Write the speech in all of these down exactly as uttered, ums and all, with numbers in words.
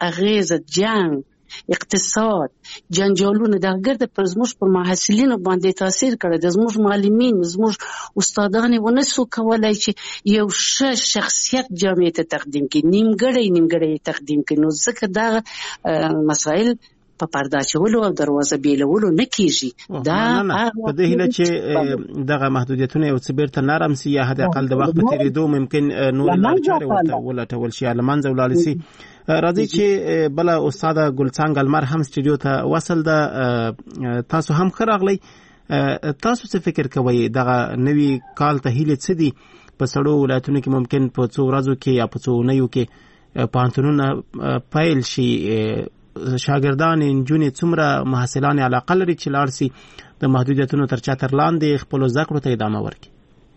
اغیزه جنگ اقتصاد جنجالونه دا ګرد پر زموږ پر محصلینو باندې تاثیر کړی د زموږ معلمین زموږ استادان ونه سو کولای چې یو ښه شخصیت جامعه ته تقدیم کړي نیمګړی نیمګړی تقدیم کړي نو ځکه دا مسائل په پرده اچولو او دروازه بیلولو نه کیږي دا په دې هیله چې دغه محدودیتونه یو څه بیرته نرم سي یا حد اقل د وخت په تیریدو ممکن نور لارې ورته ولټول شي لمنځه ولاړ سي راځي چې بل استاد ګلڅنګ المر هم استودیو ته وصل ده تاسو هم خراغلی تاسو څه فکر کوئ دغه نوی کال ته هیله څه دي په سړو ولایتونو کې ممکن په څو ورځو کې یا په څو اونیو کې پوهنتونونه پیل شي شاګردان نجونې څومره محصلان علاقه لري چې لاړ سي د محدودیتونو تر چتر لاندې خپل زده کړو ته ادامه ورکړي.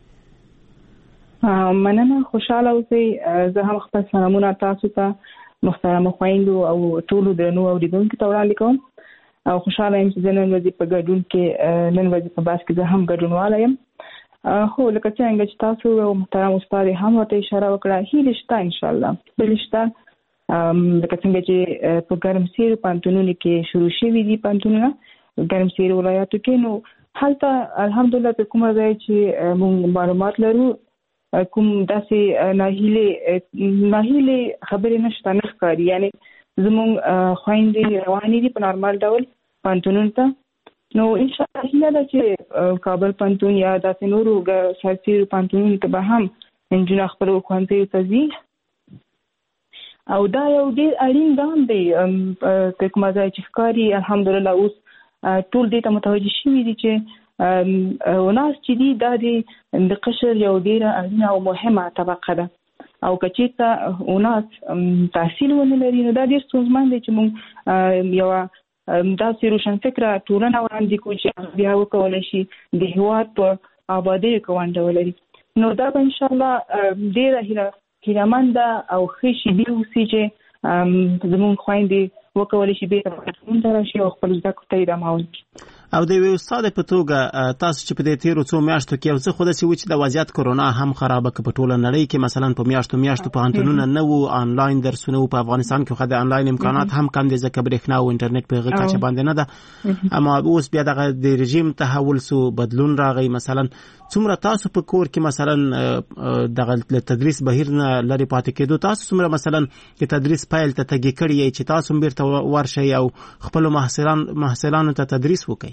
مننه خوشاله اوسئ. زه هم خپل سلامونه تاسو ته محترم خویندو او ټولو درنو اوریدونکو ته وړاندې کوم او خوشاله یم چې نن ورځ په ګډون کې نن ورځ په باس کې زه هم ګډونواله یم. خو لکه څنګه چې تاسو او محترم استاد هم ورته اشاره وکړه هیله شته ان شاء الله بلشته لکه څنګه چې په ګرمسیر پانتونونو کې شروع شوي دي پانتونونه ګرمسیر ولایتو کې نو هلته الحمدلله په کومه ځای چې موږ معلومات لرو کوم داسې ناهیلې ناهیلې خبرې نشته نه ښکاري یعنی زموږ خویندې روانې دي په نارمال ډول پانتونونو ته نو ان شاء الله هیله ده چې کابل پانتون یا داسې نورو سرسیرو پانتونونو ته به هم نجونې خپلو ښوونځیو ته ځي او دا یو ډېر اړین ګام دی په کومه ځای چې ښکاري الحمدلله اوس ټول دې ته متوجه شوي دي چې وناس چې دي دا د قشر یو ډېره اړینه او مهمه طبقه ده او که چېرته وناس تحصیل ونه لري نو دا ډېر ستونزمن دی چې موږ یوه داسې روشنفکره ټولنه وړاندې کړو چې بیا وکولی شي د هېواد په ابادیو کې ونډه ولري نو دا به انشاءالله ډېره هیله هیلهمنده او ښه شي دې اوسي چې زموږ خویندې وکولی شي بېرته پوهنتون ته راشي او خپل زده کړو ته ادامه ورکړي. او د یوې استاد په توګه تاسو چې په دې تیرو څو میاشتو کې یو څه خو داسې و چې د وضعیت کرونا هم خرابه کړه په ټوله نړۍ کې مثلا په میاشتو میاشتو پوهنتونونه نه وو آنلاین درسونه وو په افغانستان کې خو د آنلاین امکانات هم کم دي ځکه برېښنا او انټرنیټ په هغه کچه باندې نه ده اما اوس بیا دغه د رژیم تحول سو بدلون راغی مثلا څومره تاسو په کور کې مثلا دغه تدریس بهیر نه لري پاتې کېدو تاسو څومره مثلا د تدریس پیل ته تګي کړی چې تاسو بیرته ورشئ او خپل محصلان محصلانو ته تدریس وکړئ.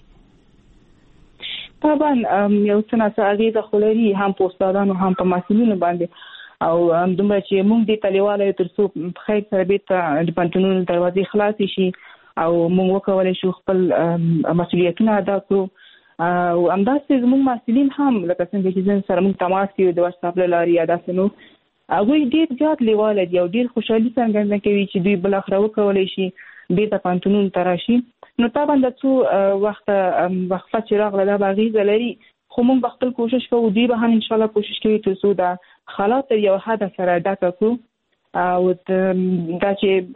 طبعا یو څه ناڅه اغیزه خو لري هم په استادانو هم په محصلینو باندې او دومره چې موږ دې تلیواله تر څو په خیر سره بیرته د پوهنتونونو دروازې خلاصې شي او موږ وکولی شو خپل مسؤلیتونه ادا کړو او همداسې زموږ محصلین هم لکه څنګه چې زه سره موږ تماس کوي د واتساپ له لارې یا داسې نو هغوی ډېر زیات لیواله دي او ډېر خوشحالي څرګنده کوي چې دوی بالاخره وکولی شي بیرته پوهنتونونو ته راشي نو طبعا د څو وخت وقفه چې راغله دا به اغېزه لري خو موږ به خپل کوشش کوو دوی به هم انشاءالله کوشش کوي تر څو دا حالات تر یو حده سره ډکه کړو او دا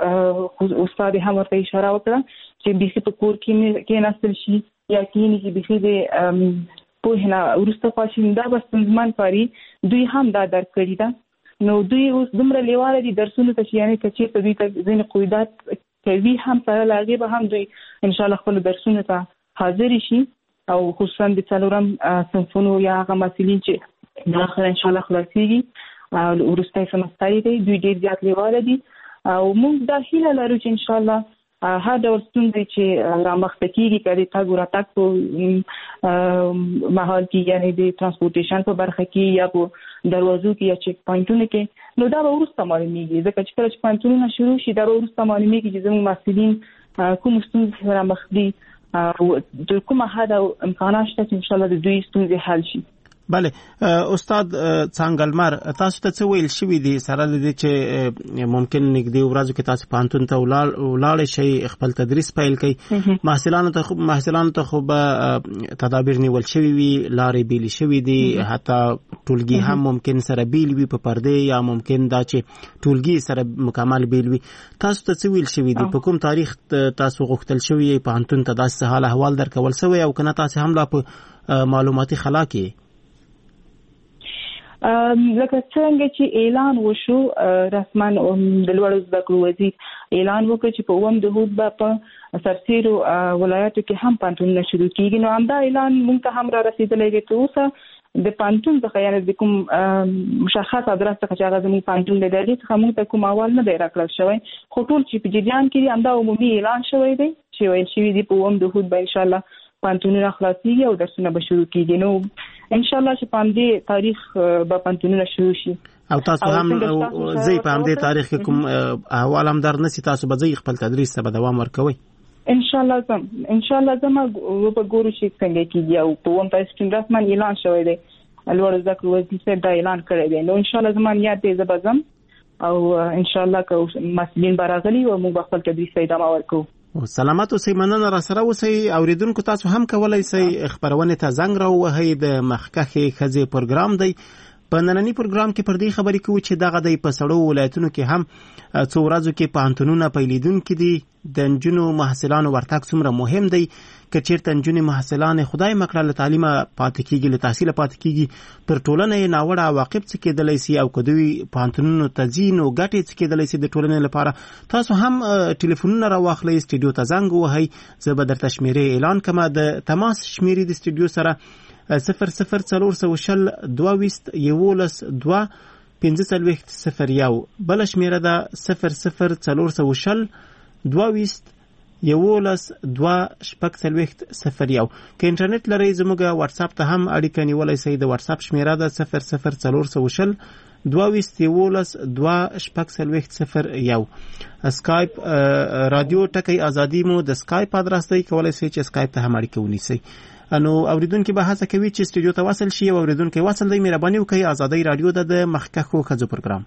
چې استاد هم ورته اشاره وکړه چې بیخي په کور کې کېناستل شي یا کینې چې بیخي د پوهې نه وروسته پاتې دا به ستونزمن کاري دوی هم دا درک کړي ده نو دوی اوس دومره لیواله دي درسونو ته چې یعنې که چېرته دوی ته ځینې قیودات کوي هم سره له هغې به هم دوی انشاءالله خپلو درسونو ته حاضرې شي او خصوصا د څلورم صنفونو یا هغه محصلین چې بالاخره انشاءالله خلاصېږي وروستی سمستر دی دوی ډېر زیات لیواله دي او موږ دا هیله لرو چې انشاءالله هر ډول ستونزې چې رامخته کېږي که د تګ و راتګ په مهال کې یعنې د ترانسپورټیشن په برخه کې یا په دروازو کې یا چک پوینټونو کې نو دا به وروسته معلومېږي ځکه چې کله چې پوهنتونونه شروع شي دا به وروسته معلومېږي چې زموږ محصلین کوم ستونزې سره مخ دي او د کومه حده امکانات شته چې انشاءالله د دوی ستونزې حل شي. بله استاد څنګلمر تاسو ته څه ویل شوي دي سره له دې چې ممکن نږدې ورځو کې تاسو پوهنتون ته ولاړ شئ خپل تدریس پیل کړئ محصلانو ته خو محصلانو ته خو به تدابیر نیول شوي وي لارې بیلې شوي دي حتی ټولګي هم ممکن سره بیل وي په پردې یا ممکن دا چې ټولګي سره مکمل بیل وي تاسو ته څه ویل شوي دي په کوم تاریخ تاسو غوښتل شوي پوهنتون ته داسې حال احوال درکول شوی او که نه تاسو هم لا په معلوماتي خلا کې لکه څنګه چې اعلان وشو رسمان د لوړو زده کړو وزیر اعلان وکړ چې په اووم دهود به په سرسیرو ولایاتو کې هم پانتونونه شروع کیږي، نو همدا اعلان موږ ته هم را رسیدلی دی. تر اوسه د پانتون څخه یعنی د کوم مشخص ادرس څخه چې هغه زموږ پانتون دی دغه څخه موږ ته کوم اول نه دی راکړل شوی، خو ټول چې په جریان کې همدا عمومي اعلان شوی دی چې ویل شوی دی په اووم دهود به ان شاء الله پانتونونه خلاصيږي او درسونه به شروع کیږي. نو ان شاء الله چې په همدې تاریخ به پانتونونه شروع شي. او تاسو هم زی په همدې تاریخ کې کوم احوال هم در نسی تاسو به زی خپل تدریس ته به دوام ورکوي؟ ان شاء الله زم ان شاء الله زم په ګورو شي څنګه کیږي او په ووم تاسو ټیم رسمن اعلان شوی دی، لوړ زده کړو وزیر دا اعلان کړی دی. نو ان شاء الله زمون یاد دی زبزم او ان شاء الله که مسؤلین برغلي او موږ خپل تدریس ته ادامه ورکو. سلامات اوسئ، مننه را سره اوسئ. اوریدونکو تاسو هم کولای شئ خبرونه ته زنګ راووهئ. د مخکخې ښځې پروګرام دی. په نننی پروګرام کې پر دې خبرې کوو چې دغه د په سړو ولایتونو کې هم څو ورځو کې پوهنتونونه پیلیدونکي دي. د نجونو محصلانو ورتګ څومره مهم دی، که چیرته نجونې محصلانې خدای مکړه له تعلیمه پاتې کېږي، له تحصیله پاتې کېږي، پر ټولنه یې ناوړه عواقب څه کېدلی سي او که دوی پوهنتونونو ته ځي نو ګټې څه کېدلی سي د ټولنې لپاره. تاسو هم ټلیفونونه راواخلئ، سټوډیو ته زنګ ووهئ، زه به درته شمېرې اعلان کړم. د تماس شمېرې د سټوډیو سره صفر صفر څلور سوه شل دوه ویشت یولس دوه پنځه څلوېښت صفر یو، بله شمېره ده صفر صفر څلور سوه شل دوه ویشت یولس دوه شپږ څلوېښت صفر یو. که انټرنیټ لرئ زموږ واتساپ ته هم اړیکه نیولی شئ. د واتساپ شمېره ده صفر صفر څلور سوه شل دوه ویشت یولس دوه شپږ څلوېښت صفر یو. اسکایپ رادیو ټکی ازادي مو د اسکایپ ادرس دی، کولای شئ چې اسکایپ ته هم اړیکه ونیسئ. انو اوریدونکو به هڅه کوي چې سټوډیو ته وصل شي. اوریدونکو وصل دی، مهرباني وکړئ. ازادي رادیو د مخکخو ښځو پروګرام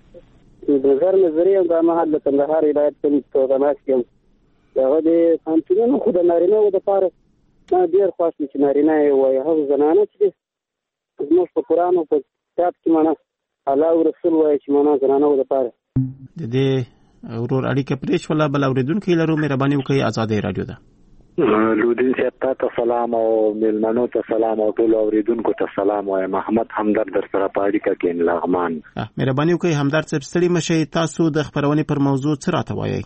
د زر نظریه د مهال د کندهار ولایت په تماس کې دغه د پانتونونو خو د نارینه و د پاره ما ډیر خوښ چې نارینه وي هغه زنانه چې زموږ په قرآن او په کتاب کې معنا الله او رسول وایي چې معنا زنانه و د پاره د دې ورور اړیکه پرېښ ولا بل اوریدونکو لرو. مهرباني وکړئ. ازادي رادیو ده لودین صاحب ته سلام او ملمنو ته سلام او ټول اوریدونکو ته سلام وایم. محمد همدرد در سره په اړیکه کې لغمان. مهرباني وکړئ همدرد صاحب ستړي مشئ. تاسو د خبرونې پر موضوع څه راته وایئ؟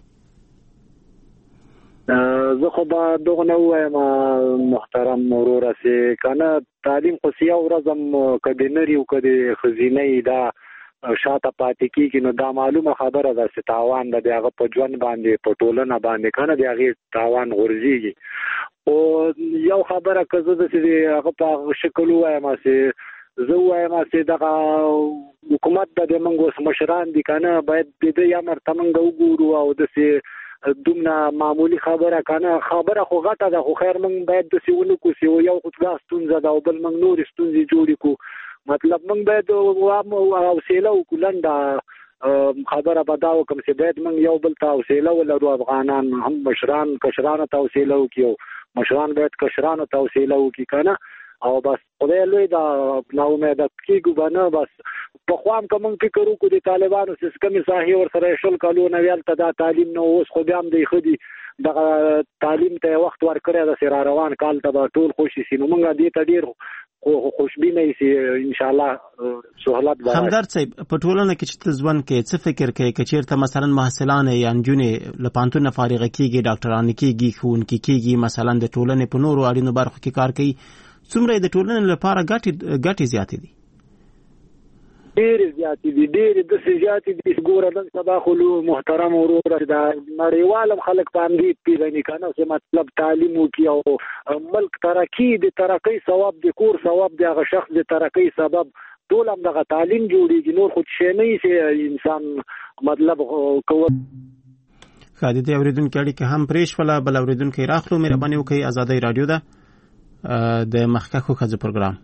زه خو به دغه نه وایم محترم وروره چې کنه تعلیم خو سیه ورځم کدی نری او کدی خزینه دا شاته پاتې کیږي، نو دا معلومه خبره ده چې تاوان د هغه په ژوند باندې په ټولنه باندې کنه د هغه تاوان غورځيږي. او یو خبره کزه د هغه په شکل وایم چې زه وایم چې دغه حکومت د منګوس مشران دي کنه باید د دې امر تمنګ وګورو او د دومره معمولی خبره کنه خبره خو غټه ده، خو خیر موږ باید د سیونو کو سی یو خدای ستونزه دا او بل موږ نور ستونزې جوړې کو. مطلب موږ باید او حوصله وکړو خبره بداو کوم چې باید موږ یو بل ته حوصله ولرو. افغانان هم مشران کشرانو ته حوصله وکړو، مشران باید کشرانو ته حوصله وکړي کنه او بس خدای لوی دا نو امید کیږي باندې بس په خوام کوم فکر وکړو د طالبانو سیستم صحیح ور سره شل کالو نه ویل ته دا تعلیم نو اوس خو بیا هم دی خدي د تعلیم ته وخت ورکړی د سر روان کال ته ټول خوشي سي. نو موږ دې ته ډیر خوشبینه سي ان شاء الله سہولت به. همدرد صاحب په ټولنه کې چې ځوان کې څه فکر کوي چې چیرته مثلا محصلان یا نجونې لپانتون فارغ کیږي، ډاکټران کیږي، خونکي کیږي، مثلا د ټولنې په نورو اړینو برخو کې کار کوي، څومره د ټولنې لپاره ګټې ګټې زیاتې دي؟ ډېر زیاتې دي، ډېر د زیاتې دي. ګوره نن سبا خو محترم وروره دا نړیوال خلک په همدې پیژني کنه چې مطلب تعلیم وکړي او ملک ترقي د ترقۍ ثواب د کور ثواب د هغه شخص د ترقۍ سبب ټول هم دغه تعلیم جوړیږي. نور خو څه نه شي انسان مطلب کوي. خادي د اوریدونکو اړیکه هم پرېښ ولا بل اوریدونکو راخلو. مهرباني وکړئ. ازادي رادیو ده د مخکخو ښځو پروګرام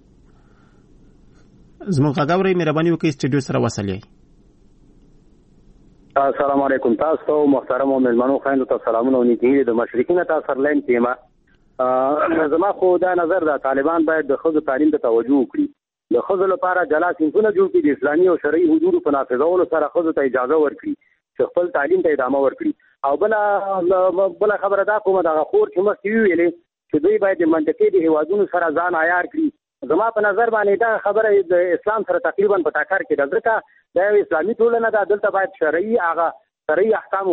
زموږ غاوري. مهرباني وکړئ سټوډیو سره وصل یې. السلام علیکم. تاسو محترم او ملمنو خاندو ته سلامونه او نیکي د مشرقین تاسو سرلاین تیمه زما خو دا نظر ده طالبان باید د خود تعلیم ته توجه وکړي، د خود لپاره جلا سنتونه جوړ کړي، د اسلامي او شرعي حدودو په نافذولو سره خود ته اجازه ورکړي چې خپل تعلیم ته ادامه ورکړي. او بل بل خبره دا کومه دا خور چې مخ ویلې چې دوی باید منطقي د هوادونو سره ځان عیار کړي زما په نظر باندې دا خبره د اسلام سره تقریبا په ټکر کې ده، ځکه دا اسلامي ټولنه ده، دلته باید شرعي هغه شرعي احکام